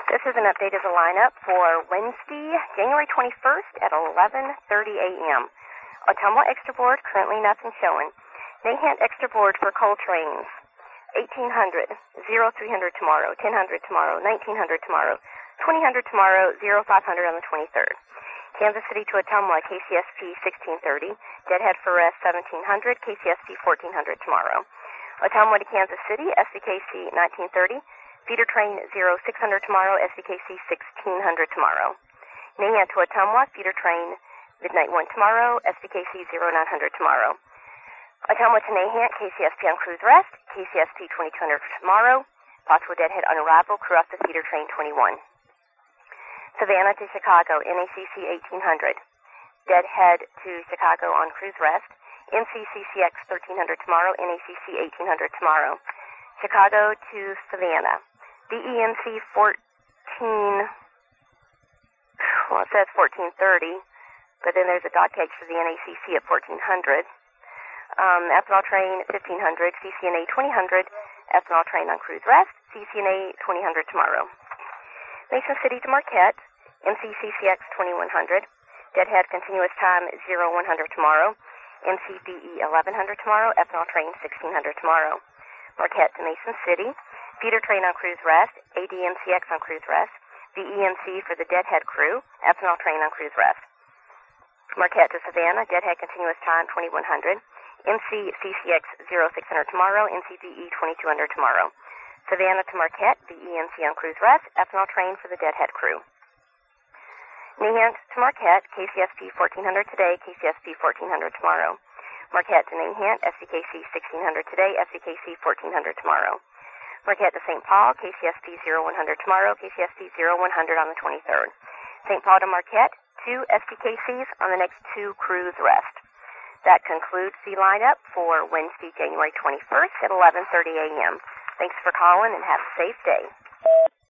This is an update of the lineup for Wednesday, January 21st at 11:30 a.m. Ottumwa Extra Board, currently nothing showing. Nahant Extra Board for coal trains, 1800, 0300 tomorrow, 1000 tomorrow, 1900 tomorrow, 2000 tomorrow, 0500 on the 23rd. Kansas City to Ottumwa, KCSP 1630, Deadhead for Rest 1700, KCSP 1400 tomorrow. Ottumwa to Kansas City, SBKC 1930, feeder train 0600 tomorrow, SBKC 1600 tomorrow. Nahant to Ottumwa, feeder train midnight 1 tomorrow, SBKC 0900 tomorrow. Ottumwa to Nahant, KCSP on cruise rest, KCSP 2200 tomorrow, possible Deadhead on arrival, crew off the feeder train 21. Savannah to Chicago, NACC 1800, Deadhead to Chicago on cruise rest, NCCCX 1300 tomorrow, NACC 1800 tomorrow. Chicago to Savannah, DEMC 14, well it says 1430, but then there's a dog cage for the NACC at 1400. Ethanol train 1500, CCNA 2000, ethanol train on cruise rest, CCNA 2000 tomorrow. Mason City to Marquette, MCCCX 2100, Deadhead continuous time 0100 tomorrow, MCDE 1100 tomorrow, ethanol train 1600 tomorrow. Marquette to Mason City, feeder train on cruise rest, ADMCX on cruise rest, VEMC for the Deadhead crew, ethanol train on cruise rest. Marquette to Savannah, Deadhead continuous time 2100, MCCCX 0600 tomorrow, MCDE 2200 tomorrow. Savannah to Marquette, VEMC on cruise rest, ethanol train for the Deadhead crew. Nahant to Marquette, KCSP 1400 today, KCSP 1400 tomorrow. Marquette to Nahant, SBKC 1600 today, SBKC 1400 tomorrow. Marquette to St. Paul, KCSP 0100 tomorrow, KCSP 0100 on the 23rd. St. Paul to Marquette, 2 SBKCs on the next 2 cruise rest. That concludes the lineup for Wednesday, January 21st at 11:30 a.m. Thanks for calling and have a safe day.